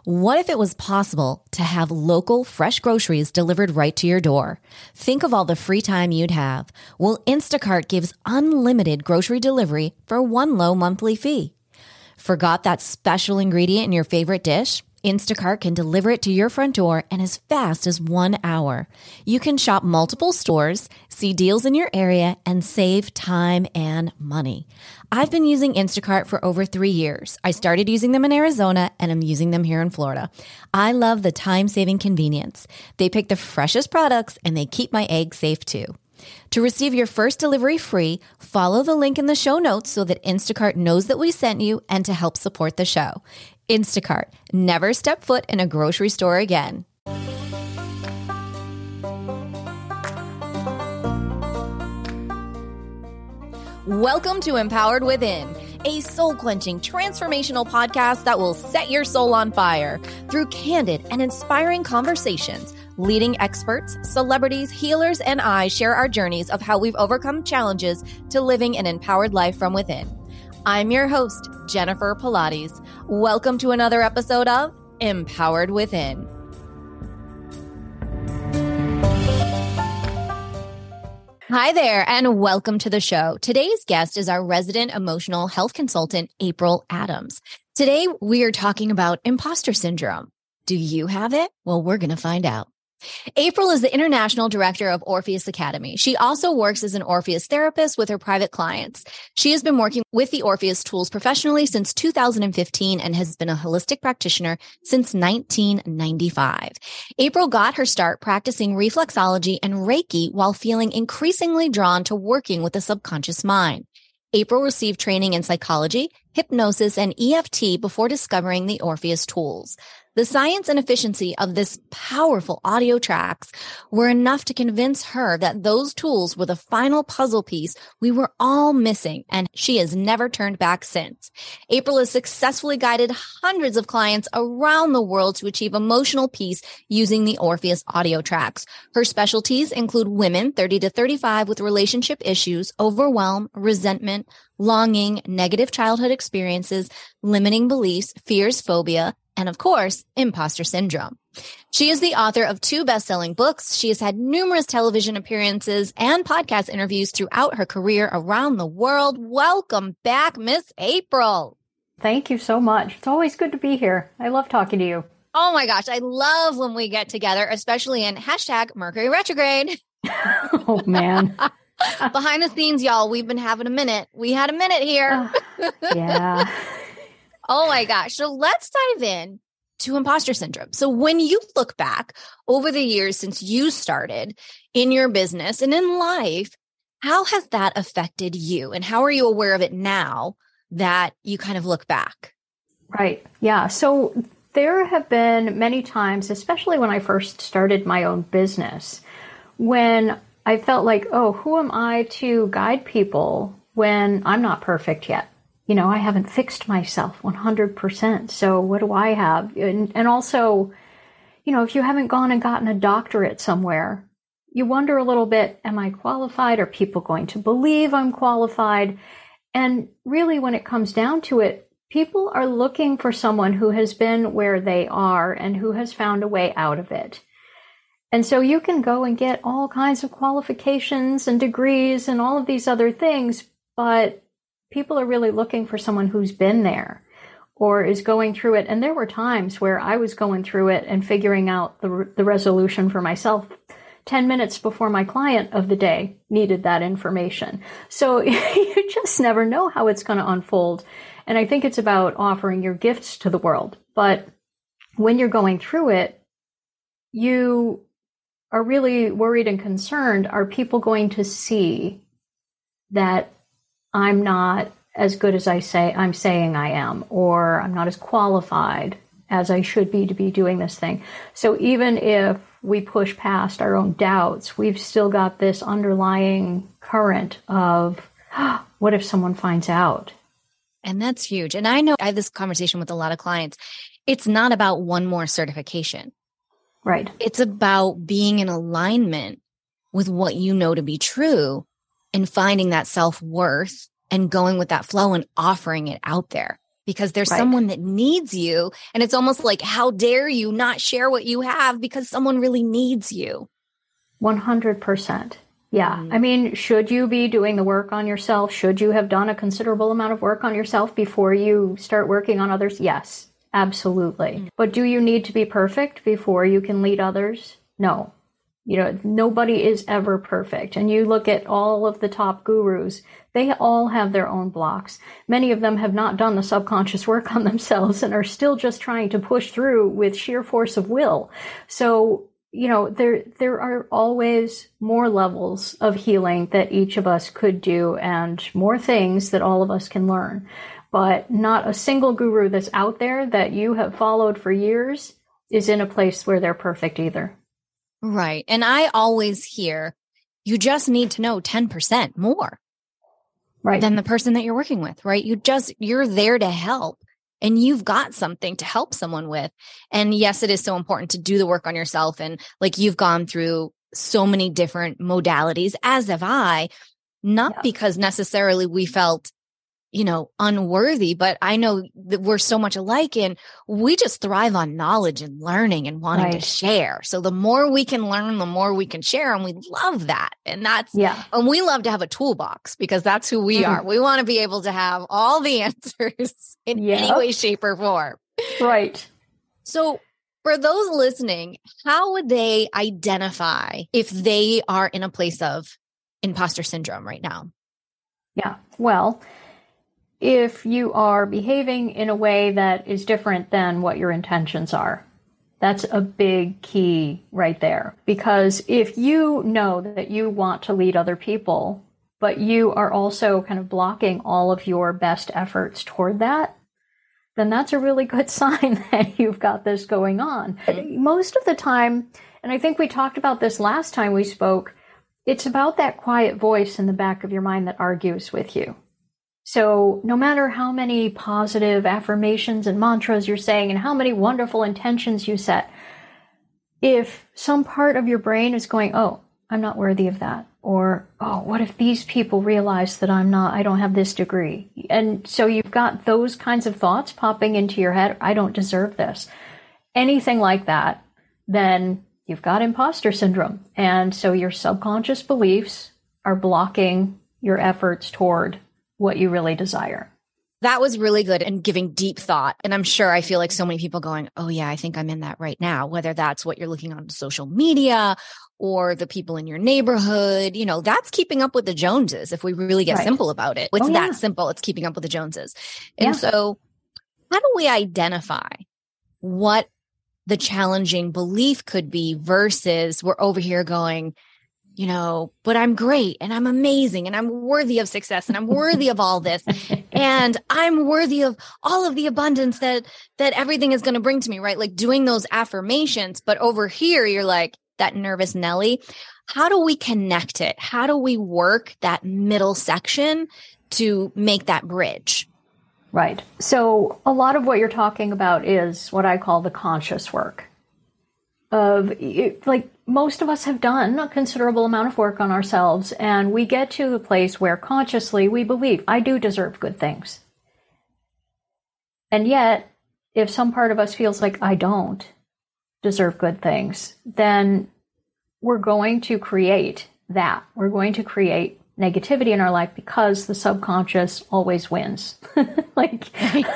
What if it was possible to have local, fresh groceries delivered right to your door? Think of all the free time you'd have. Well, Instacart gives unlimited grocery delivery for one low monthly fee. Forgot that special ingredient in your favorite dish? Instacart can deliver it to your front door in as fast as 1 hour. You can shop multiple stores, see deals in your area, and save time and money. I've been using Instacart for over 3 years. I started using them in Arizona, and I'm using them here in Florida. I love the time-saving convenience. They pick the freshest products, and they keep my eggs safe too. To receive your first delivery free, follow the link in the show notes so that Instacart knows that we sent you and to help support the show. Instacart. Never step foot in a grocery store again. Welcome to Empowered Within, a soul-quenching, transformational podcast that will set your soul on fire through candid and inspiring conversations. Leading experts, celebrities, healers, and I share our journeys of how we've overcome challenges to living an empowered life from within. I'm your host, Jennifer Pilates. Welcome to another episode of Empowered Within. Hi there, and welcome to the show. Today's guest is our resident emotional health consultant, April Adams. Today, we are talking about imposter syndrome. Do you have it? Well, we're going to find out. April is the International Director of Orpheus Academy. She also works as an Orpheus therapist with her private clients. She has been working with the Orpheus tools professionally since 2015 and has been a holistic practitioner since 1995. April got her start practicing reflexology and Reiki while feeling increasingly drawn to working with the subconscious mind. April received training in psychology, hypnosis, and EFT before discovering the Orpheus tools. The science and efficiency of this powerful audio tracks were enough to convince her that those tools were the final puzzle piece we were all missing, and she has never turned back since. April has successfully guided hundreds of clients around the world to achieve emotional peace using the Orpheus audio tracks. Her specialties include women 30 to 35 with relationship issues, overwhelm, resentment, longing, negative childhood experiences, limiting beliefs, fears, phobia, and of course, imposter syndrome. She is the author of 2 best-selling books. She has had numerous television appearances and podcast interviews throughout her career around the world. Welcome back, Miss April. Thank you so much. It's always good to be here. I love talking to you. Oh my gosh, I love when we get together, especially in #Mercury retrograde. Oh man. Behind the scenes, y'all, we've been having a minute. We had a minute here. Yeah. Oh my gosh. So let's dive in to imposter syndrome. So when you look back over the years since you started in your business and in life, how has that affected you? And how are you aware of it now that you kind of look back? Right. Yeah. So there have been many times, especially when I first started my own business, when I felt like, oh, who am I to guide people when I'm not perfect yet? You know, I haven't fixed myself 100%. So what do I have? And also, you know, if you haven't gone and gotten a doctorate somewhere, you wonder a little bit, am I qualified? Are people going to believe I'm qualified? And really, when it comes down to it, people are looking for someone who has been where they are and who has found a way out of it. And so you can go and get all kinds of qualifications and degrees and all of these other things, but people are really looking for someone who's been there or is going through it. And there were times where I was going through it and figuring out the resolution for myself 10 minutes before my client of the day needed that information. So you just never know how it's going to unfold. And I think it's about offering your gifts to the world. But when you're going through it, you are really worried and concerned. Are people going to see that I'm not as good as I'm saying I am, or I'm not as qualified as I should be to be doing this thing? So even if we push past our own doubts, we've still got this underlying current of, what if someone finds out? And that's huge. And I know I have this conversation with a lot of clients. It's not about one more certification. Right. It's about being in alignment with what you know to be true and finding that self-worth and going with that flow and offering it out there. because there's Right. someone that needs you. And it's almost like, how dare you not share what you have because someone really needs you? 100%. Yeah. I mean, should you be doing the work on yourself? Should you have done a considerable amount of work on yourself before you start working on others? Yes, absolutely. But do you need to be perfect before you can lead others? No. You know, nobody is ever perfect. And you look at all of the top gurus, they all have their own blocks. Many of them have not done the subconscious work on themselves and are still just trying to push through with sheer force of will. So, you know, there are always more levels of healing that each of us could do and more things that all of us can learn. But not a single guru that's out there that you have followed for years is in a place where they're perfect either. Right. And I always hear you just need to know 10% more Right. than the person that you're working with, right? You're there to help and you've got something to help someone with. And yes, it is so important to do the work on yourself. And like you've gone through so many different modalities, as have I, not because necessarily we felt, you know, unworthy, but I know that we're so much alike and we just thrive on knowledge and learning and wanting to share. So the more we can learn, the more we can share. And we love that. And and we love to have a toolbox because that's who we are. We want to be able to have all the answers in any way, shape, or form. Right. So for those listening, how would they identify if they are in a place of imposter syndrome right now? Yeah. Well, if you are behaving in a way that is different than what your intentions are, that's a big key right there. Because if you know that you want to lead other people, but you are also kind of blocking all of your best efforts toward that, then that's a really good sign that you've got this going on. Most of the time, and I think we talked about this last time we spoke, it's about that quiet voice in the back of your mind that argues with you. So no matter how many positive affirmations and mantras you're saying and how many wonderful intentions you set, if some part of your brain is going, oh, I'm not worthy of that, or, oh, what if these people realize that I don't have this degree? And so you've got those kinds of thoughts popping into your head, I don't deserve this. Anything like that, then you've got imposter syndrome. And so your subconscious beliefs are blocking your efforts toward what you really desire. That was really good and giving deep thought. And I'm sure I feel like so many people going, oh yeah, I think I'm in that right now, whether that's what you're looking on social media or the people in your neighborhood, you know, that's keeping up with the Joneses. If we really get simple about it, it's that simple. It's keeping up with the Joneses. And so how do we identify what the challenging belief could be versus we're over here going, you know, but I'm great and I'm amazing and I'm worthy of success and I'm worthy of all this and I'm worthy of all of the abundance that everything is going to bring to me, right? Like doing those affirmations, but over here you're like that nervous Nelly. How do we connect it? How do we work that middle section to make that bridge? Right. So a lot of what you're talking about is what I call the conscious work of like most of us have done a considerable amount of work on ourselves, and we get to the place where consciously we believe, I do deserve good things. And yet, if some part of us feels like I don't deserve good things, then we're going to create that. We're going to create negativity in our life because the subconscious always wins. Like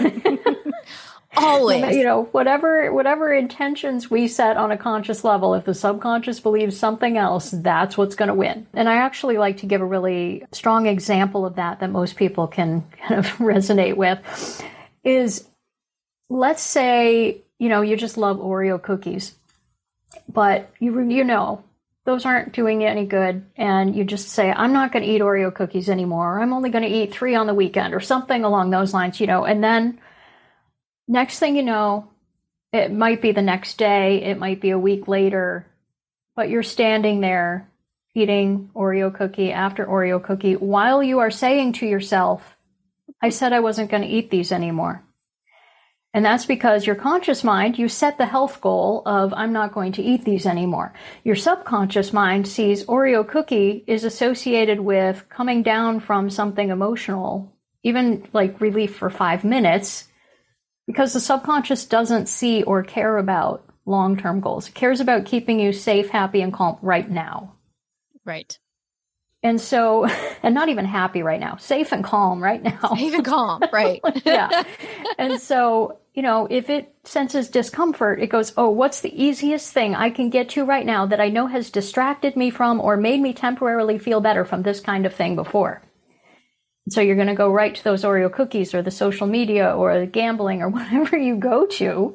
always, you know, whatever intentions we set on a conscious level, if the subconscious believes something else, that's what's going to win. And I actually like to give a really strong example of that most people can kind of resonate with is, let's say, you know, you just love Oreo cookies, but you know, those aren't doing you any good. And you just say, I'm not going to eat Oreo cookies anymore. Or I'm only going to eat 3 on the weekend or something along those lines, you know, and then next thing you know, it might be the next day, it might be a week later, but you're standing there eating Oreo cookie after Oreo cookie while you are saying to yourself, I said I wasn't going to eat these anymore. And that's because your conscious mind, you set the health goal of, I'm not going to eat these anymore. Your subconscious mind sees Oreo cookie is associated with coming down from something emotional, even like relief for 5 minutes, Because the subconscious doesn't see or care about long-term goals. It cares about keeping you safe, happy, and calm right now. Right. And so, and not even happy right now, safe and calm right now. Safe and calm, right. Yeah. And so, if it senses discomfort, it goes, oh, what's the easiest thing I can get to right now that I know has distracted me from or made me temporarily feel better from this kind of thing before? So you're going to go right to those Oreo cookies or the social media or the gambling or whatever you go to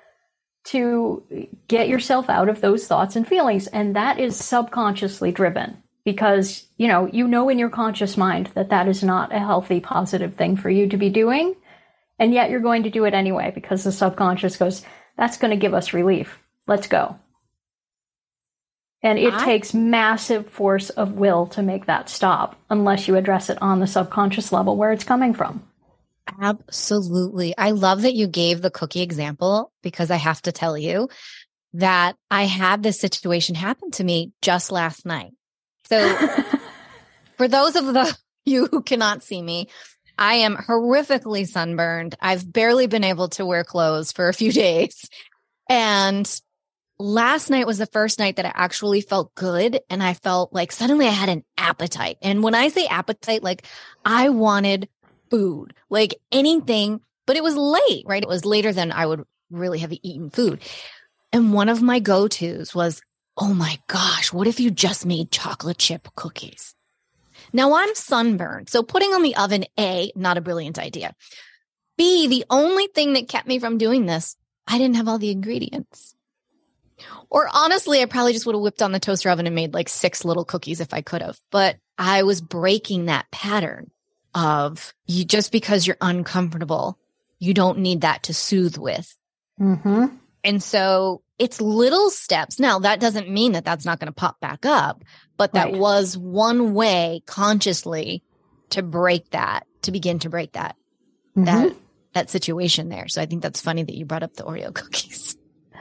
get yourself out of those thoughts and feelings. And that is subconsciously driven because, you know in your conscious mind that is not a healthy, positive thing for you to be doing. And yet you're going to do it anyway because the subconscious goes, that's going to give us relief. Let's go. And it takes massive force of will to make that stop unless you address it on the subconscious level where it's coming from. Absolutely. I love that you gave the cookie example because I have to tell you that I had this situation happen to me just last night. So for those of you who cannot see me, I am horrifically sunburned. I've barely been able to wear clothes for a few days. And last night was the first night that I actually felt good. And I felt like suddenly I had an appetite. And when I say appetite, like I wanted food, like anything, but it was late, right? It was later than I would really have eaten food. And one of my go-tos was, oh my gosh, what if you just made chocolate chip cookies? Now I'm sunburned. So putting on the oven, A, not a brilliant idea. B, the only thing that kept me from doing this, I didn't have all the ingredients. Or honestly, I probably just would have whipped on the toaster oven and made like 6 little cookies if I could have. But I was breaking that pattern of you just because you're uncomfortable, you don't need that to soothe with. Mm-hmm. And so it's little steps. Now, that doesn't mean that that's not going to pop back up, but that was one way consciously to break that, to begin to break that, that situation there. So I think that's funny that you brought up the Oreo cookies.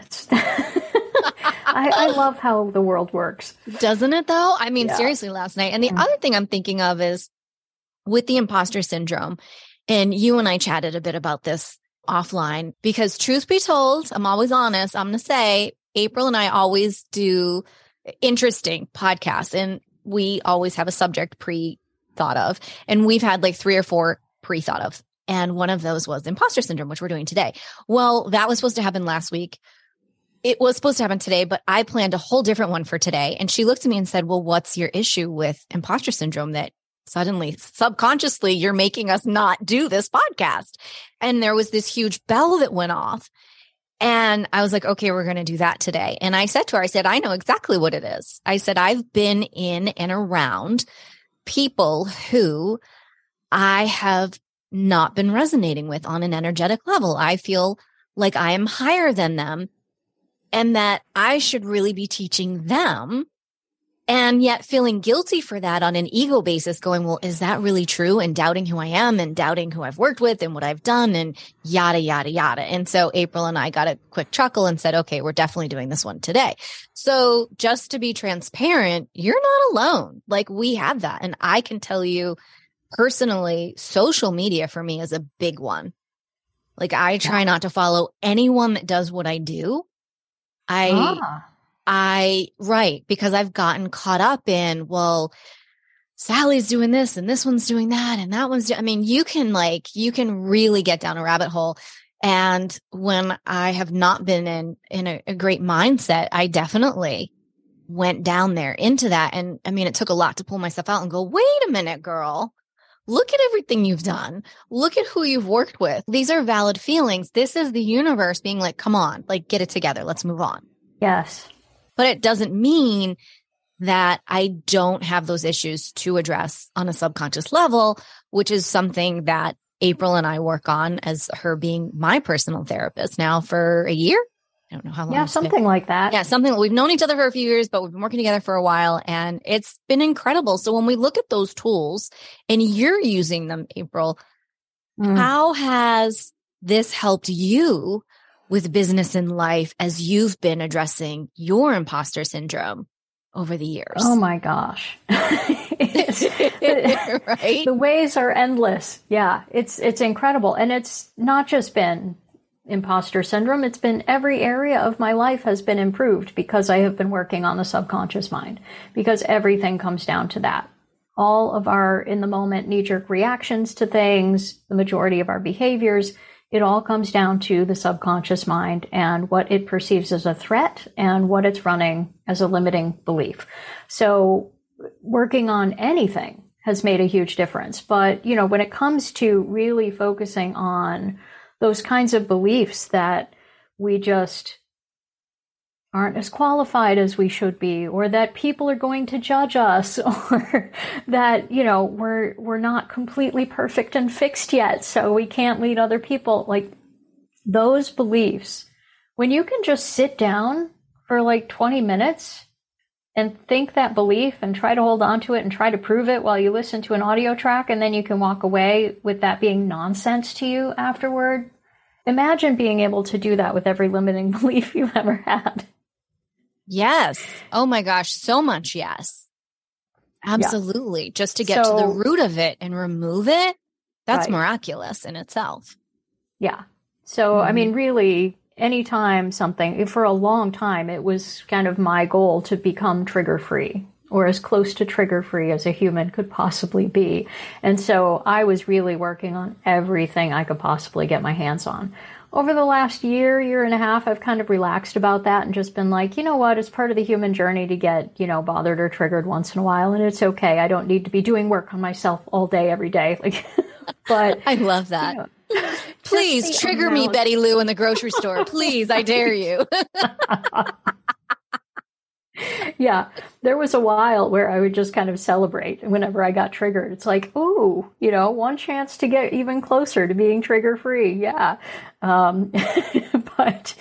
I love how the world works. Doesn't it though? I mean, seriously, last night. And the other thing I'm thinking of is with the imposter syndrome, and you and I chatted a bit about this offline, because truth be told, I'm always honest. I'm going to say April and I always do interesting podcasts, and we always have a subject pre-thought of, and we've had like 3 or 4 pre-thought of. And one of those was imposter syndrome, which we're doing today. Well, that was supposed to happen last week. It was supposed to happen today, but I planned a whole different one for today. And she looked at me and said, well, what's your issue with imposter syndrome that suddenly, subconsciously, you're making us not do this podcast? And there was this huge bell that went off. And I was like, okay, we're going to do that today. And I said to her, I said, I know exactly what it is. I said, I've been in and around people who I have not been resonating with on an energetic level. I feel like I am higher than them and that I should really be teaching them, and yet feeling guilty for that on an ego basis, going, well, is that really true? And doubting who I am and doubting who I've worked with and what I've done and yada, yada, yada. And so April and I got a quick chuckle and said, okay, we're definitely doing this one today. So just to be transparent, you're not alone. Like, we have that. And I can tell you personally, social media for me is a big one. Like, I try not to follow anyone that does what I do. Right. Because I've gotten caught up in, well, Sally's doing this and this one's doing that and that one's I mean, you can really get down a rabbit hole. And when I have not been in a great mindset, I definitely went down there into that. And I mean, it took a lot to pull myself out and go, wait a minute, girl, look at everything you've done. Look at who you've worked with. These are valid feelings. This is the universe being like, come on, like, get it together. Let's move on. Yes. But it doesn't mean that I don't have those issues to address on a subconscious level, which is something that April and I work on as her being my personal therapist now for a year. I don't know how long. Yeah, something like that. Yeah, something. We've known each other for a few years, but we've been working together for a while, and it's been incredible. So when we look at those tools and you're using them, April, how has this helped you with business and life as you've been addressing your imposter syndrome over the years? Oh my gosh. Right? The ways are endless. Yeah, it's incredible. And it's not just been imposter syndrome. It's been every area of my life has been improved because I have been working on the subconscious mind, because everything comes down to that. All of our in the moment knee-jerk reactions to things, the majority of our behaviors, it all comes down to the subconscious mind and what it perceives as a threat and what it's running as a limiting belief. So working on anything has made a huge difference. But, when it comes to really focusing on those kinds of beliefs that we just aren't as qualified as we should be, or that people are going to judge us, or that, we're not completely perfect and fixed yet, so we can't lead other people. Like those beliefs, when you can just sit down for like 20 minutes and think that belief and try to hold on to it and try to prove it while you listen to an audio track, and then you can walk away with that being nonsense to you afterward. Imagine being able to do that with every limiting belief you've ever had. Yes. Oh my gosh. So much. Yes. Absolutely. Yeah. Just to get to the root of it and remove it. That's miraculous in itself. Yeah. So, I mean, really, anytime something, for a long time, it was kind of my goal to become trigger free, or as close to trigger free as a human could possibly be. And so I was really working on everything I could possibly get my hands on. Over the last year and a half, I've kind of relaxed about that and just been like, you know what, it's part of the human journey to get, bothered or triggered once in a while. And it's okay. I don't need to be doing work on myself all day, every day. But I love that. Please trigger me, Betty Lou, in the grocery store. Please, I dare you. Yeah, there was a while where I would just kind of celebrate whenever I got triggered. It's like, ooh, one chance to get even closer to being trigger free. Yeah. But,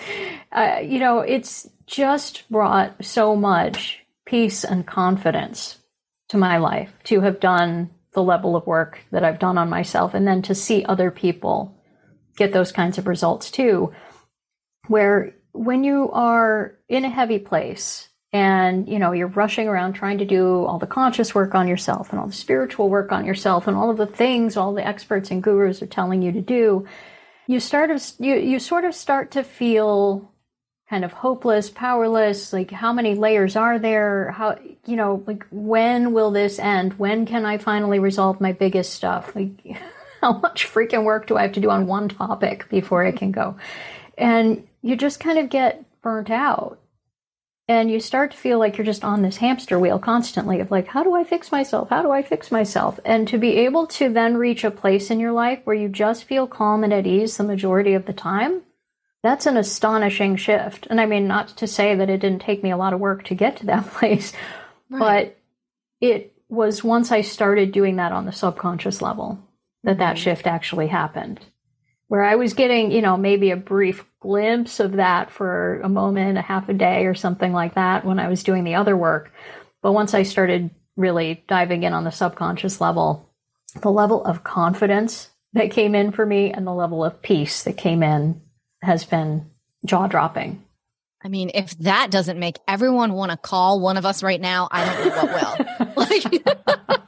it's just brought so much peace and confidence to my life to have done the level of work that I've done on myself, and then to see other people get those kinds of results too, where when you are in a heavy place, and, you're rushing around trying to do all the conscious work on yourself and all the spiritual work on yourself and all of the things all the experts and gurus are telling you to do, you sort of start to feel kind of hopeless, powerless. Like, how many layers are there? How, when will this end? When can I finally resolve my biggest stuff? Like, how much freaking work do I have to do on one topic before I can go? And you just kind of get burnt out. And you start to feel like you're just on this hamster wheel constantly of like, how do I fix myself? How do I fix myself? And to be able to then reach a place in your life where you just feel calm and at ease the majority of the time, that's an astonishing shift. And I mean, not to say that it didn't take me a lot of work to get to that place, but it was once I started doing that on the subconscious level that shift actually happened. Where I was getting, maybe a brief glimpse of that for a moment, a half a day or something like that when I was doing the other work. But once I started really diving in on the subconscious level, the level of confidence that came in for me and the level of peace that came in has been jaw-dropping. I mean, if that doesn't make everyone want to call one of us right now, I don't know what will.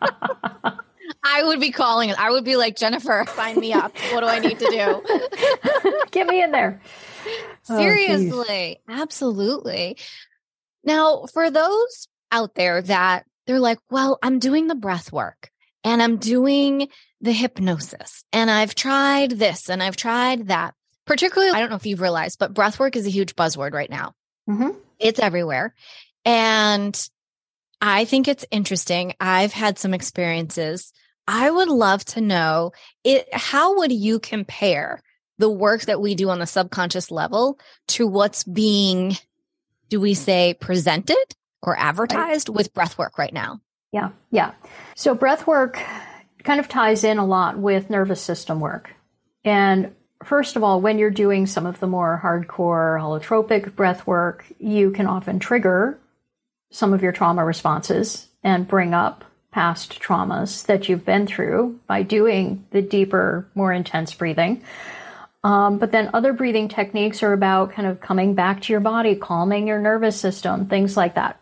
I would be calling it. I would be like, Jennifer, sign me up. What do I need to do? Get me in there. Seriously. Absolutely. Now, for those out there that they're like, well, I'm doing the breath work and I'm doing the hypnosis and I've tried this and I've tried that. Particularly, I don't know if you've realized, but breath work is a huge buzzword right now. Mm-hmm. It's everywhere. And I think it's interesting. I've had some experiences. I would love to know how would you compare the work that we do on the subconscious level to what's being, do we say, presented or advertised with breathwork right now? Yeah. So breathwork kind of ties in a lot with nervous system work. And first of all, when you're doing some of the more hardcore holotropic breath work, you can often trigger some of your trauma responses and bring up past traumas that you've been through by doing the deeper, more intense breathing. But then other breathing techniques are about kind of coming back to your body, calming your nervous system, things like that.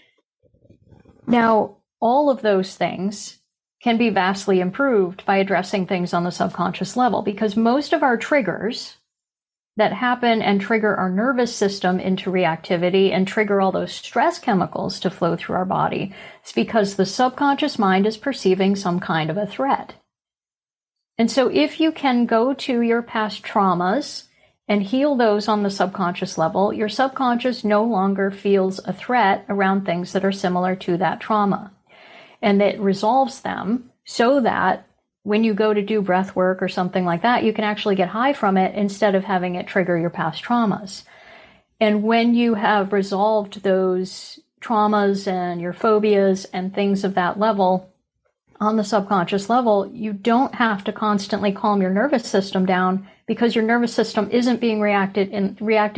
Now, all of those things can be vastly improved by addressing things on the subconscious level, because most of our triggers that happen and trigger our nervous system into reactivity and trigger all those stress chemicals to flow through our body. It's because the subconscious mind is perceiving some kind of a threat. And so if you can go to your past traumas and heal those on the subconscious level, your subconscious no longer feels a threat around things that are similar to that trauma. And it resolves them so that when you go to do breath work or something like that, you can actually get high from it instead of having it trigger your past traumas. And when you have resolved those traumas and your phobias and things of that level on the subconscious level, you don't have to constantly calm your nervous system down because your nervous system isn't being reactive in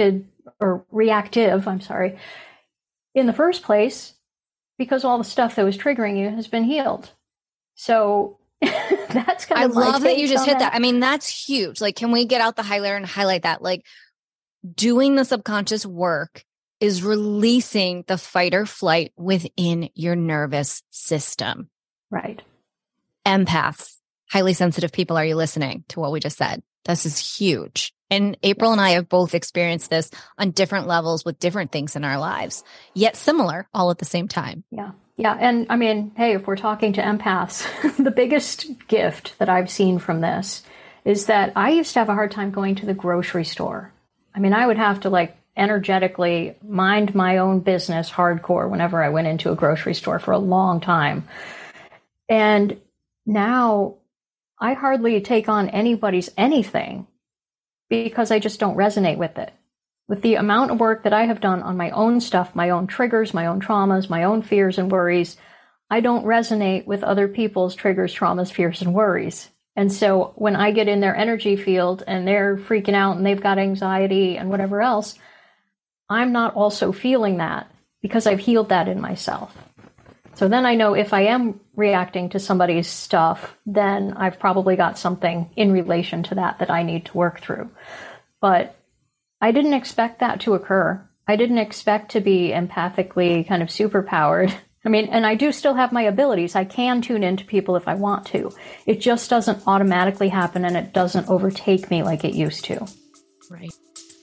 the first place because all the stuff that was triggering you has been healed. So that's kind of I love that you just hit that. I mean, that's huge. Like, can we get out the highlighter and highlight that? Like, doing the subconscious work is releasing the fight or flight within your nervous system. Right. Empaths, highly sensitive people, are you listening to what we just said? This is huge. And April and I have both experienced this on different levels with different things in our lives, yet similar all at the same time. Yeah. Yeah. And I mean, hey, if we're talking to empaths, the biggest gift that I've seen from this is that I used to have a hard time going to the grocery store. I mean, I would have to like energetically mind my own business hardcore whenever I went into a grocery store for a long time. And now I hardly take on anybody's anything because I just don't resonate with it. With the amount of work that I have done on my own stuff, my own triggers, my own traumas, my own fears and worries, I don't resonate with other people's triggers, traumas, fears, and worries. And so when I get in their energy field and they're freaking out and they've got anxiety and whatever else, I'm not also feeling that because I've healed that in myself. So then I know if I am reacting to somebody's stuff, then I've probably got something in relation to that I need to work through. But I didn't expect that to occur. I didn't expect to be empathically kind of superpowered. I mean, and I do still have my abilities. I can tune into people if I want to. It just doesn't automatically happen and it doesn't overtake me like it used to. Right.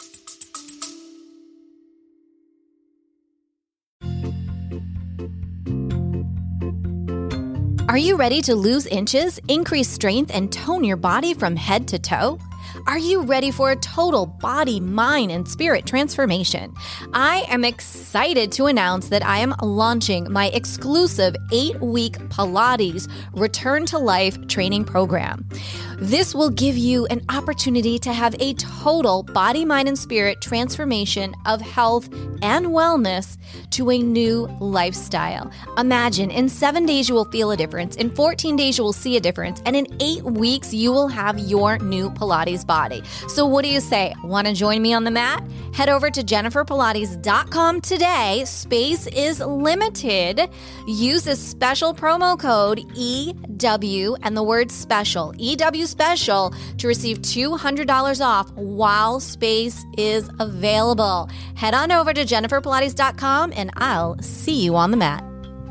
Are you ready to lose inches, increase strength, and tone your body from head to toe? Are you ready for a total body, mind, and spirit transformation? I am excited to announce that I am launching my exclusive 8-week Pilates Return to Life training program. This will give you an opportunity to have a total body, mind, and spirit transformation of health and wellness to a new lifestyle. Imagine in 7 days you will feel a difference, in 14 days you will see a difference, and in 8 weeks you will have your new Pilates body. So what do you say? Want to join me on the mat? Head over to jenniferpilates.com today. Space is limited. Use this special promo code EW and the word special, EW special, to receive $200 off while space is available. Head on over to jenniferpilates.com and I'll see you on the mat.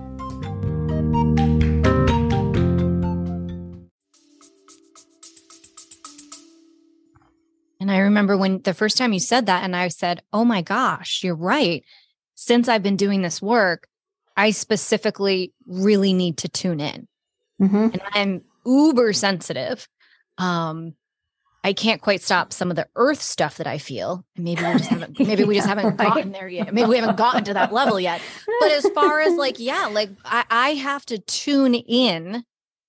And I remember when the first time you said that, and I said, oh my gosh, you're right. Since I've been doing this work, I specifically really need to tune in. Mm-hmm. And I'm uber sensitive. I can't quite stop some of the earth stuff that I feel. And maybe we just haven't, right. gotten there yet. Maybe we haven't gotten to that level yet. But as far as I have to tune in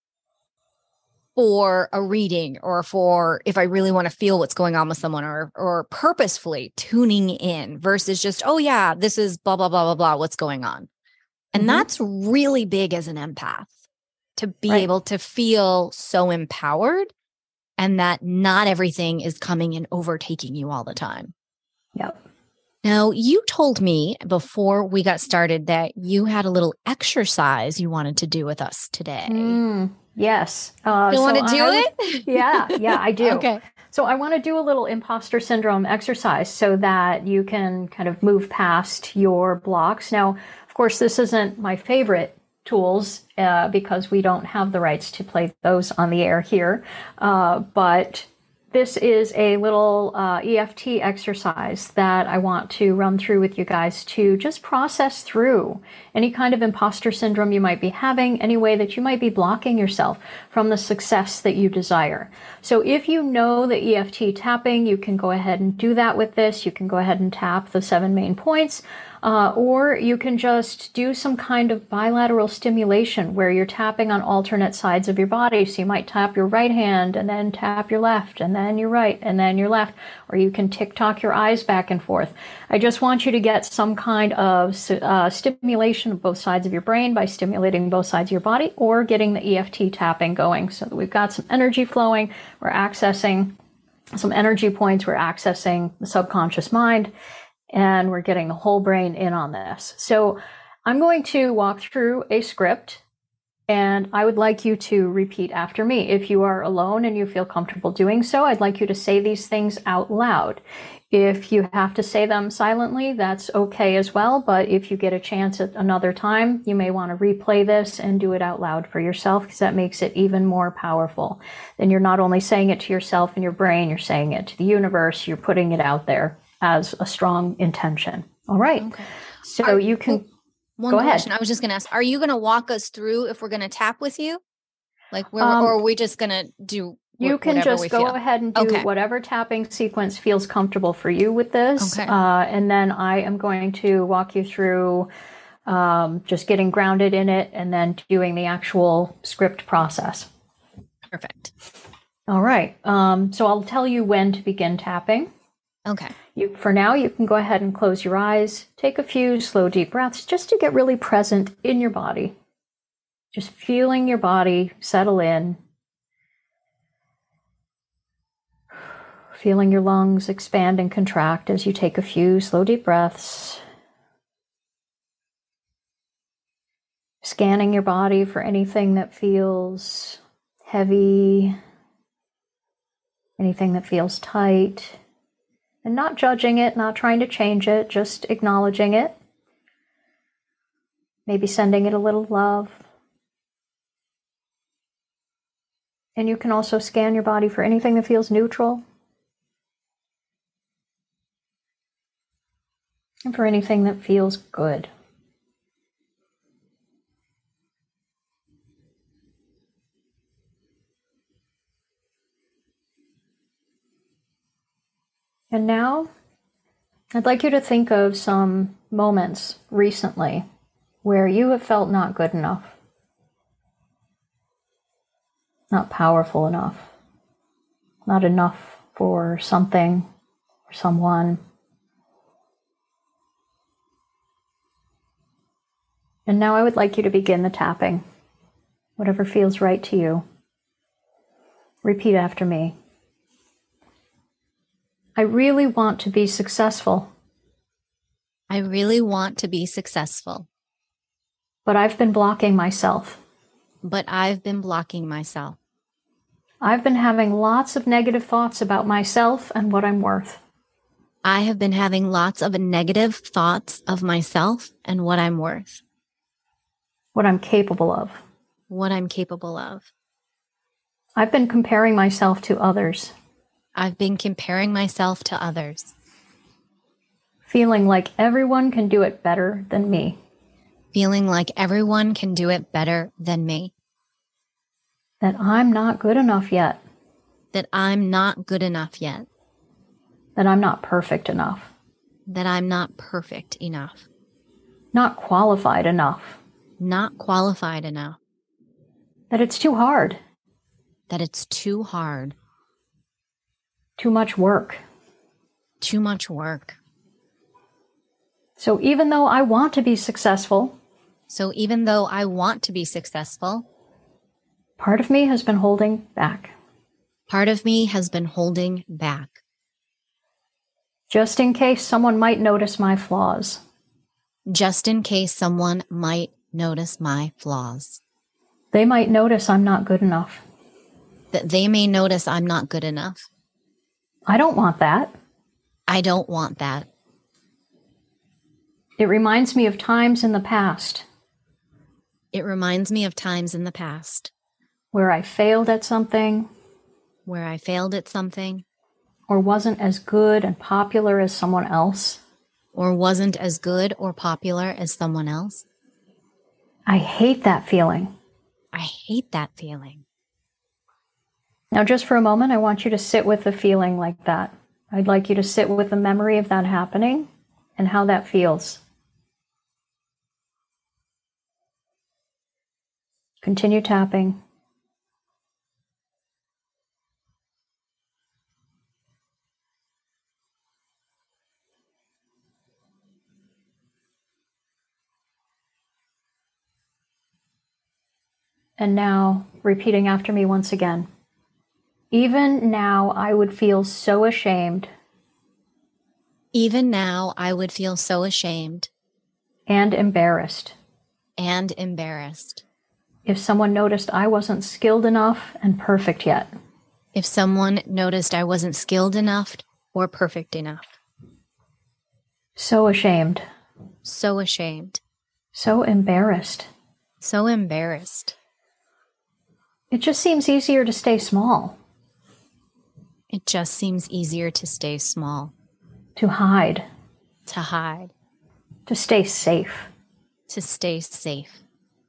for a reading or for if I really want to feel what's going on with someone or purposefully tuning in versus just, oh yeah, this is blah, blah, blah, blah, blah, what's going on. And that's really big as an empath to be able to feel so empowered and that not everything is coming and overtaking you all the time. Yep. Now, you told me before we got started that you had a little exercise you wanted to do with us today. Yes. You want to do it? Yeah, I do. Okay. So I want to do a little imposter syndrome exercise so that you can kind of move past your blocks. Now, of course, this isn't my favorite tools because we don't have the rights to play those on the air here. But this is a little EFT exercise that I want to run through with you guys to just process through any kind of imposter syndrome you might be having, any way that you might be blocking yourself from the success that you desire. So if you know the EFT tapping, you can go ahead and do that with this. You can go ahead and tap the 7 main points. Or you can just do some kind of bilateral stimulation where you're tapping on alternate sides of your body. So you might tap your right hand and then tap your left and then your right and then your left. Or you can tick-tock your eyes back and forth. I just want you to get some kind of stimulation of both sides of your brain by stimulating both sides of your body or getting the EFT tapping going so that we've got some energy flowing. We're accessing some energy points. We're accessing the subconscious mind. And we're getting the whole brain in on this. So I'm going to walk through a script, and I would like you to repeat after me. If you are alone and you feel comfortable doing so, I'd like you to say these things out loud. If you have to say them silently, that's okay as well. But if you get a chance at another time, you may want to replay this and do it out loud for yourself, because that makes it even more powerful. Then you're not only saying it to yourself in your brain, you're saying it to the universe, you're putting it out there as a strong intention. All right. Okay. So you can go ahead. Question. I was just going to ask, are you going to walk us through if we're going to tap with you? Like, or are we just going to do you can just go ahead and do whatever tapping sequence feels comfortable for you with this. Okay. And then I am going to walk you through just getting grounded in it and then doing the actual script process. Perfect. All right. So I'll tell you when to begin tapping. Okay. For now, you can go ahead and close your eyes. Take a few slow, deep breaths just to get really present in your body. Just feeling your body settle in. Feeling your lungs expand and contract as you take a few slow, deep breaths. Scanning your body for anything that feels heavy, anything that feels tight. And not judging it, not trying to change it, just acknowledging it. Maybe sending it a little love. And you can also scan your body for anything that feels neutral. And for anything that feels good. And now, I'd like you to think of some moments recently where you have felt not good enough, not powerful enough, not enough for something or someone. And now I would like you to begin the tapping, whatever feels right to you. Repeat after me. I really want to be successful. I really want to be successful. But I've been blocking myself. But I've been blocking myself. I've been having lots of negative thoughts about myself and what I'm worth. I have been having lots of negative thoughts of myself and what I'm worth. What I'm capable of. What I'm capable of. I've been comparing myself to others. I've been comparing myself to others. Feeling like everyone can do it better than me. Feeling like everyone can do it better than me. That I'm not good enough yet. That I'm not good enough yet. That I'm not perfect enough. That I'm not perfect enough. Not qualified enough. Not qualified enough. That it's too hard. That it's too hard. Too much work. Too much work. So even though I want to be successful, part of me has been holding back. Part of me has been holding back. Just in case someone might notice my flaws. Just in case someone might notice my flaws. They might notice I'm not good enough. That they may notice I'm not good enough. I don't want that. I don't want that. It reminds me of times in the past. It reminds me of times in the past. Where I failed at something. where I failed at something, or wasn't as good and popular as someone else. or wasn't as good or popular as someone else. I hate that feeling. I hate that feeling. Now, just for a moment, I want you to sit with the feeling like that. I'd like you to sit with the memory of that happening and how that feels. Continue tapping. And now, repeating after me once again. Even now, I would feel so ashamed. Even now, I would feel so ashamed And embarrassed. and embarrassed If someone noticed I wasn't skilled enough and perfect yet. if someone noticed I wasn't skilled enough or perfect enough. So ashamed. So ashamed. So embarrassed. So embarrassed. It just seems easier to stay small. It just seems easier to stay small, To hide. to hide, To stay safe. to stay safe.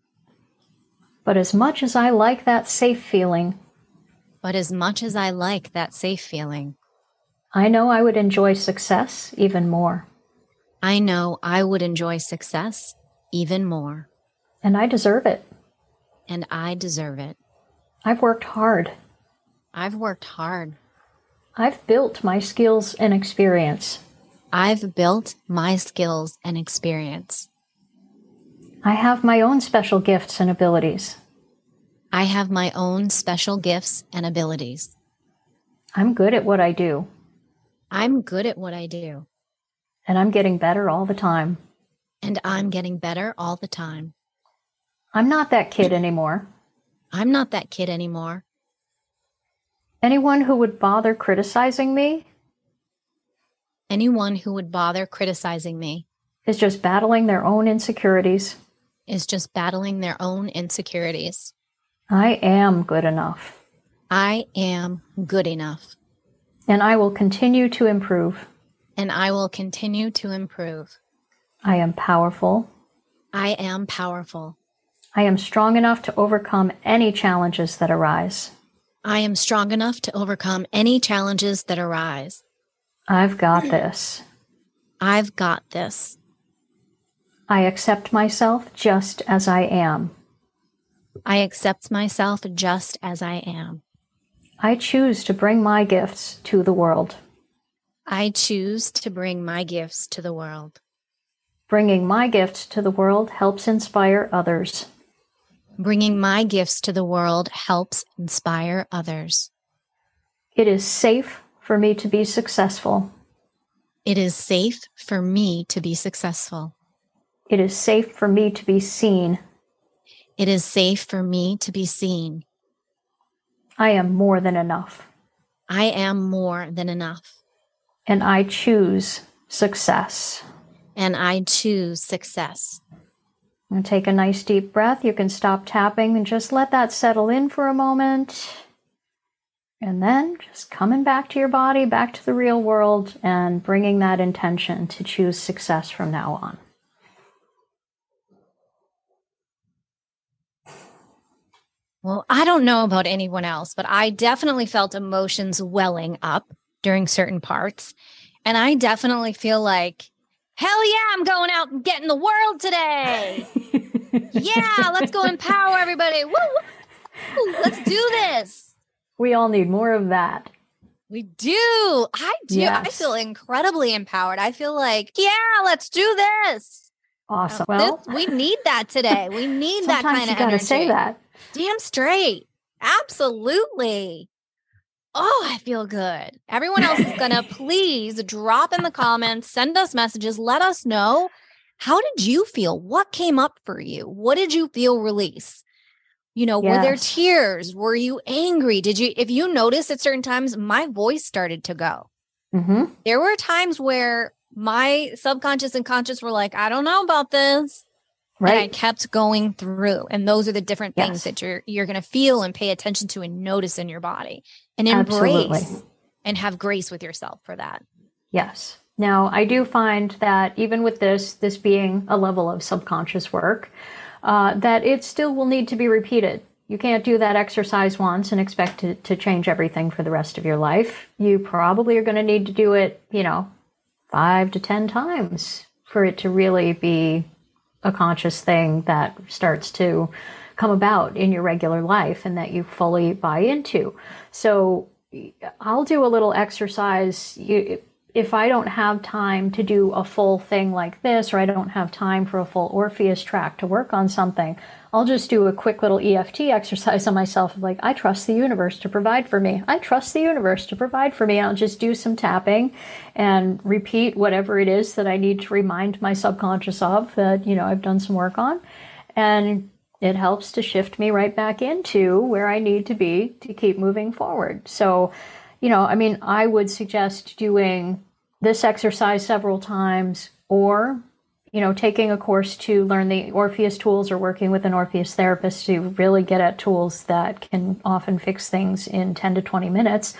But as much as I like that safe feeling, But as much as I like that safe feeling, I know I would enjoy success even more. I know I would enjoy success even more, And I deserve it. and I deserve it. I've worked hard. I've worked hard. I've built my skills and experience. I've built my skills and experience. I have my own special gifts and abilities. I have my own special gifts and abilities. I'm good at what I do. I'm good at what I do, And I'm getting better all the time. and I'm getting better all the time. I'm not that kid anymore. I'm not that kid anymore. Anyone who would bother criticizing me Anyone who would bother criticizing me is just battling their own insecurities. is just battling their own insecurities. I am good enough. I am good enough, And I will continue to improve. and I will continue to improve. I am powerful. I am powerful. I am strong enough to overcome any challenges that arise. I am strong enough to overcome any challenges that arise. I've got this. I've got this. I accept myself just as I am. I accept myself just as I am. I choose to bring my gifts to the world. I choose to bring my gifts to the world. Bringing my gifts to the world helps inspire others. Bringing my gifts to the world helps inspire others. It is safe for me to be successful. It is safe for me to be successful. It is safe for me to be seen. It is safe for me to be seen. I am more than enough. I am more than enough. And I choose success. And I choose success. And take a nice deep breath. You can stop tapping and just let that settle in for a moment. And then just coming back to your body, back to the real world, and bringing that intention to choose success from now on. Well, I don't know about anyone else, but I definitely felt emotions welling up during certain parts. And I definitely feel like, hell yeah, I'm going out and getting the world today. Yeah, let's go empower everybody. Woo, woo, let's do this. We all need more of that. We do. I do. Yes. I feel incredibly empowered. I feel like, yeah, let's do this. Awesome. Well, We need that today. We need that kind of you gotta energy. say that. Damn straight. Absolutely. Oh, I feel good. Everyone else is going to please drop in the comments, send us messages, let us know. How did you feel? What came up for you? What did you feel release? You know, were there Yes. tears? Were you angry? If you notice at certain times, my voice started to go. Mm-hmm. There were times where my subconscious and conscious were like, I don't know about this. And I kept going through. And those are the different things that you're going to feel and pay attention to and notice in your body and embrace and have grace with yourself for that. Yes. Now, I do find that even with this being a level of subconscious work, that it still will need to be repeated. You can't do that exercise once and expect it to change everything for the rest of your life. You probably are going to need to do it, 5 to 10 times for it to really be a conscious thing that starts to come about in your regular life and that you fully buy into. So I'll do a little exercise. If I don't have time to do a full thing like this, or I don't have time for a full Orpheus track to work on something, I'll just do a quick little EFT exercise on myself. Like, I trust the universe to provide for me. I trust the universe to provide for me. I'll just do some tapping and repeat whatever it is that I need to remind my subconscious of that, I've done some work on. And it helps to shift me right back into where I need to be to keep moving forward. So, I would suggest doing this exercise several times, or taking a course to learn the Orpheus tools, or working with an Orpheus therapist to really get at tools that can often fix things in 10 to 20 minutes.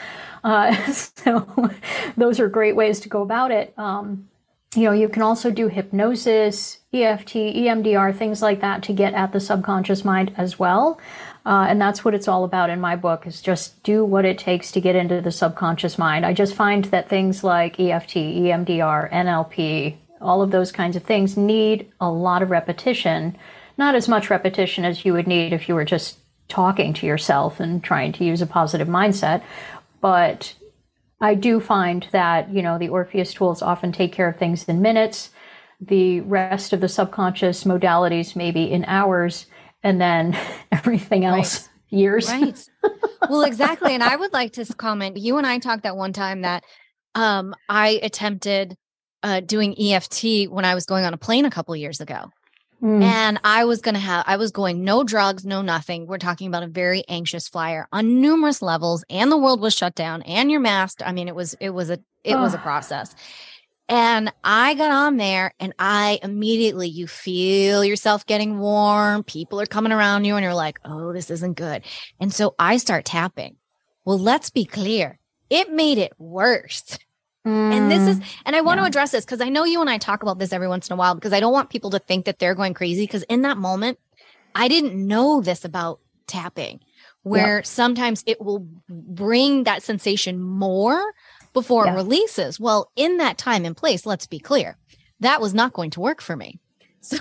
So those are great ways to go about it. You can also do hypnosis, EFT, EMDR, things like that to get at the subconscious mind as well. And that's what it's all about in my book, is just do what it takes to get into the subconscious mind. I just find that things like EFT, EMDR, NLP, all of those kinds of things need a lot of repetition, not as much repetition as you would need if you were just talking to yourself and trying to use a positive mindset. But I do find that, the Orpheus tools often take care of things in minutes. The rest of the subconscious modalities maybe in hours, and then everything else years. Right. Well, exactly. And I would like to comment, you and I talked that one time that I attempted doing EFT when I was going on a plane a couple of years ago. And I was going no drugs, no nothing. We're talking about a very anxious flyer on numerous levels, and the world was shut down, and you're masked. I mean, it was a process. And I got on there, and you feel yourself getting warm. People are coming around you, and you're like, oh, this isn't good. And so I start tapping. Well, let's be clear. It made it worse. And I want to address this because I know you and I talk about this every once in a while, because I don't want people to think that they're going crazy. Because in that moment, I didn't know this about tapping, where sometimes it will bring that sensation more before it releases. Well, in that time and place, let's be clear, that was not going to work for me. So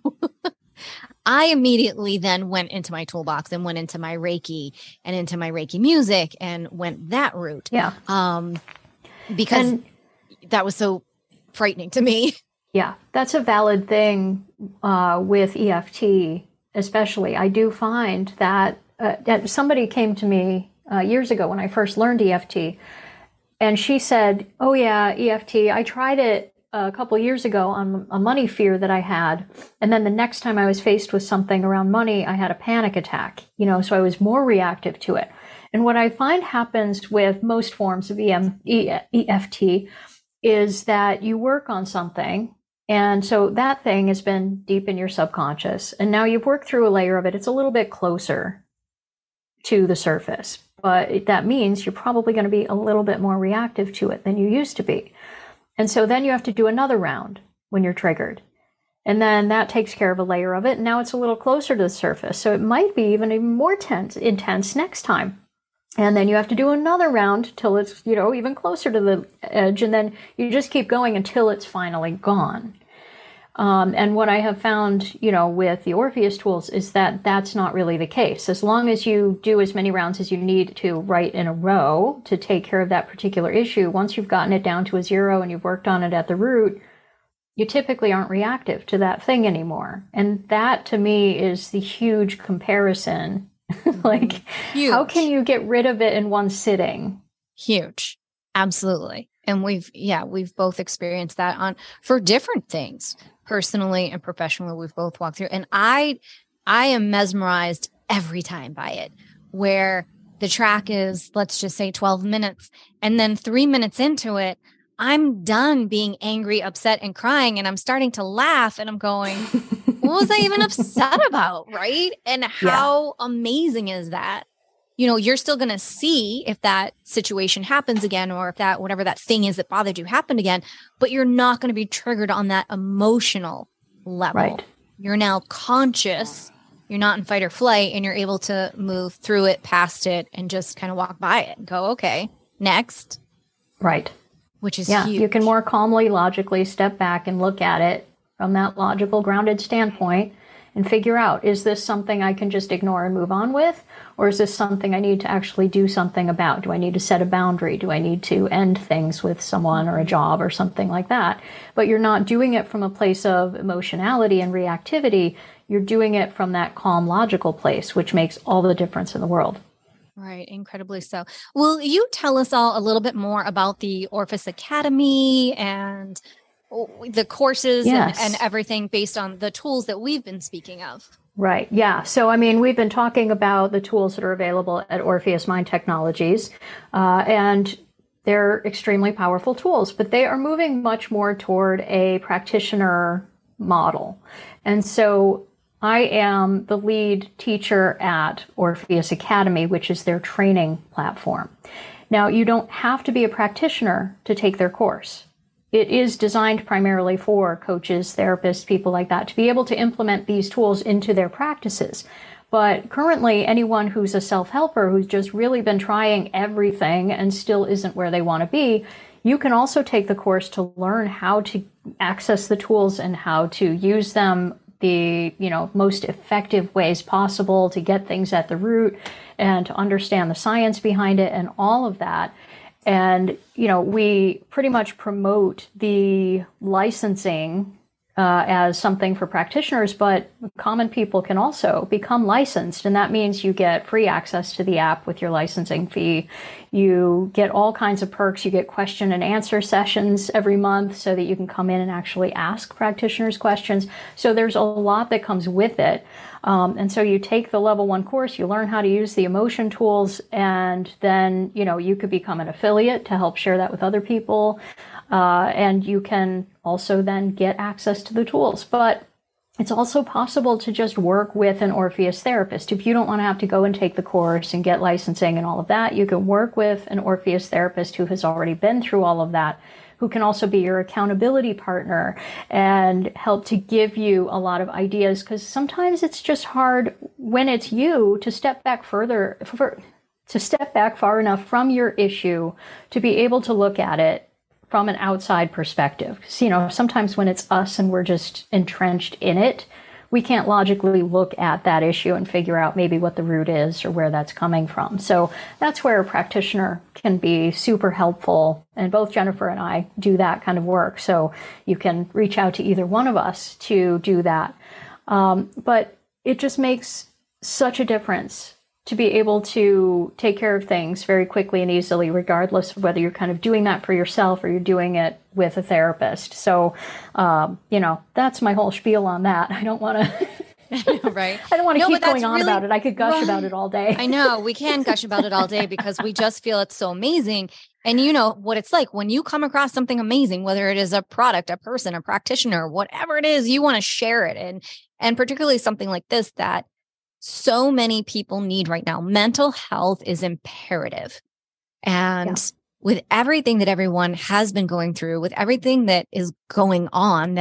I immediately then went into my toolbox and went into my Reiki and into my Reiki music and went that route. Yeah. Because that was so frightening to me. Yeah, that's a valid thing with EFT, especially. I do find that somebody came to me years ago when I first learned EFT, and she said, oh yeah, EFT, I tried it a couple years ago on a money fear that I had. And then the next time I was faced with something around money, I had a panic attack, so I was more reactive to it. And what I find happens with most forms of EFT is that you work on something. And so that thing has been deep in your subconscious. And now you've worked through a layer of it. It's a little bit closer to the surface. But that means you're probably going to be a little bit more reactive to it than you used to be. And so then you have to do another round when you're triggered. And then that takes care of a layer of it. And now it's a little closer to the surface. So it might be even more intense next time. And then you have to do another round till it's, even closer to the edge. And then you just keep going until it's finally gone. And what I have found, with the Orpheus tools is that that's not really the case. As long as you do as many rounds as you need to right in a row to take care of that particular issue, once you've gotten it down to a 0 and you've worked on it at the root, you typically aren't reactive to that thing anymore. And that to me is the huge comparison. Huge. How can you get rid of it in one sitting? Huge. Absolutely. And we've both experienced that for different things, personally and professionally. We've both walked through, and I am mesmerized every time by it, where the track is, let's just say 12 minutes. And then 3 minutes into it, I'm done being angry, upset, and crying. And I'm starting to laugh, and I'm going, What was I even upset about? Right. And how amazing is that? You're still going to see if that situation happens again, or if that, whatever that thing is that bothered you happened again, but you're not going to be triggered on that emotional level. Right. You're now conscious. You're not in fight or flight, and you're able to move through it, past it, and just kind of walk by it and go, okay, next. Right. Which is huge. You can more calmly, logically step back and look at it from that logical, grounded standpoint and figure out, is this something I can just ignore and move on with? Or is this something I need to actually do something about? Do I need to set a boundary? Do I need to end things with someone or a job or something like that? But you're not doing it from a place of emotionality and reactivity. You're doing it from that calm, logical place, which makes all the difference in the world. Right. Incredibly so. Will you tell us all a little bit more about the Orpheus Academy and the courses and everything based on the tools that we've been speaking of? Right. Yeah. So, we've been talking about the tools that are available at Orpheus Mind Technologies, and they're extremely powerful tools, but they are moving much more toward a practitioner model. And so I am the lead teacher at Orpheus Academy, which is their training platform. Now, you don't have to be a practitioner to take their course. It is designed primarily for coaches, therapists, people like that, to be able to implement these tools into their practices. But currently, anyone who's a self-helper who's just really been trying everything and still isn't where they want to be, you can also take the course to learn how to access the tools and how to use them the most effective ways possible to get things at the root and to understand the science behind it and all of that. And, we pretty much promote the licensing as something for practitioners, but common people can also become licensed. And that means you get free access to the app with your licensing fee. You get all kinds of perks. You get question and answer sessions every month so that you can come in and actually ask practitioners questions. So there's a lot that comes with it. And so you take the level 1 course, you learn how to use the emotion tools, and then, you could become an affiliate to help share that with other people. And you can also then get access to the tools. But it's also possible to just work with an Orpheus therapist. If you don't want to have to go and take the course and get licensing and all of that, you can work with an Orpheus therapist who has already been through all of that, who can also be your accountability partner and help to give you a lot of ideas. Because sometimes it's just hard when it's you to step back far enough from your issue to be able to look at it from an outside perspective. Sometimes when it's us and we're just entrenched in it, we can't logically look at that issue and figure out maybe what the root is or where that's coming from. So that's where a practitioner can be super helpful. And both Jennifer and I do that kind of work. So you can reach out to either one of us to do that. But it just makes such a difference to be able to take care of things very quickly and easily, regardless of whether you're kind of doing that for yourself or you're doing it with a therapist. So, that's my whole spiel on that. I don't want to, right. I don't want to keep going on about it. I could gush about it all day. I know we can gush about it all day because we just feel it's so amazing. And you know what it's like when you come across something amazing, whether it is a product, a person, a practitioner, whatever it is, you want to share it. And particularly something like this that so many people need right now. Mental health is imperative. And with everything that everyone has been going through, with everything that is going on,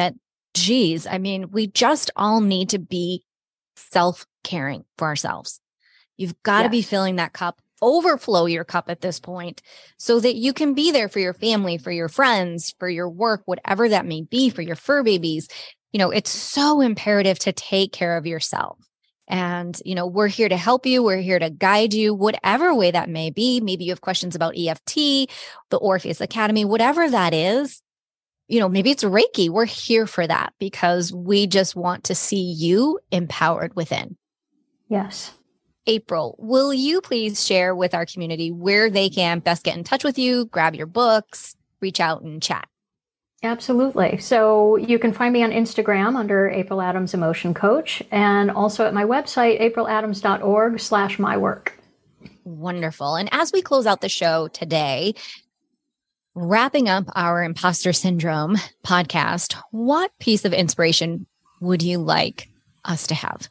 we just all need to be self-caring for ourselves. You've got to be filling that cup, overflow your cup at this point so that you can be there for your family, for your friends, for your work, whatever that may be, for your fur babies. It's so imperative to take care of yourself. And, we're here to help you. We're here to guide you, whatever way that may be. Maybe you have questions about EFT, the Orpheus Academy, whatever that is. Maybe it's Reiki. We're here for that because we just want to see you empowered within. Yes. April, will you please share with our community where they can best get in touch with you, grab your books, reach out and chat? Absolutely. So you can find me on Instagram under April Adams Emotion Coach and also at my website, apriladams.org/mywork. Wonderful. And as we close out the show today, wrapping up our Imposter Syndrome podcast, what piece of inspiration would you like us to have?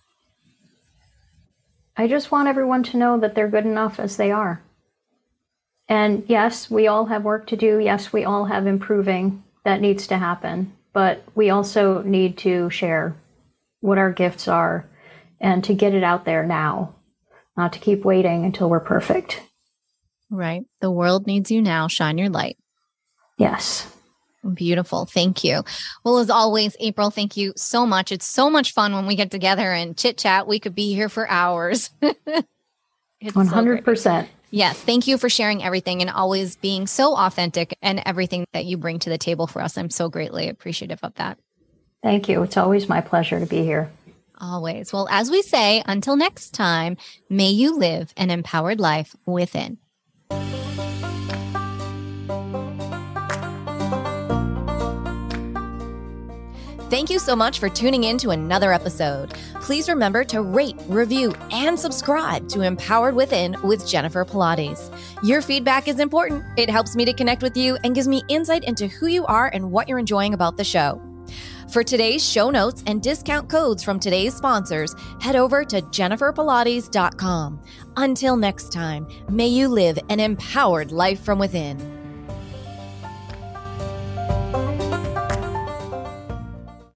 I just want everyone to know that they're good enough as they are. And yes, we all have work to do. Yes, we all have improving that needs to happen. But we also need to share what our gifts are and to get it out there now, not to keep waiting until we're perfect. Right. The world needs you now. Shine your light. Yes. Beautiful. Thank you. Well, as always, April, thank you so much. It's so much fun when we get together and chit chat. We could be here for hours. 100%. Yes. Thank you for sharing everything and always being so authentic and everything that you bring to the table for us. I'm so greatly appreciative of that. Thank you. It's always my pleasure to be here. Always. Well, as we say, until next time, may you live an empowered life within. Thank you so much for tuning in to another episode. Please remember to rate, review, and subscribe to Empowered Within with Jennifer Pilates. Your feedback is important. It helps me to connect with you and gives me insight into who you are and what you're enjoying about the show. For today's show notes and discount codes from today's sponsors, head over to jenniferpilates.com. Until next time, may you live an empowered life from within.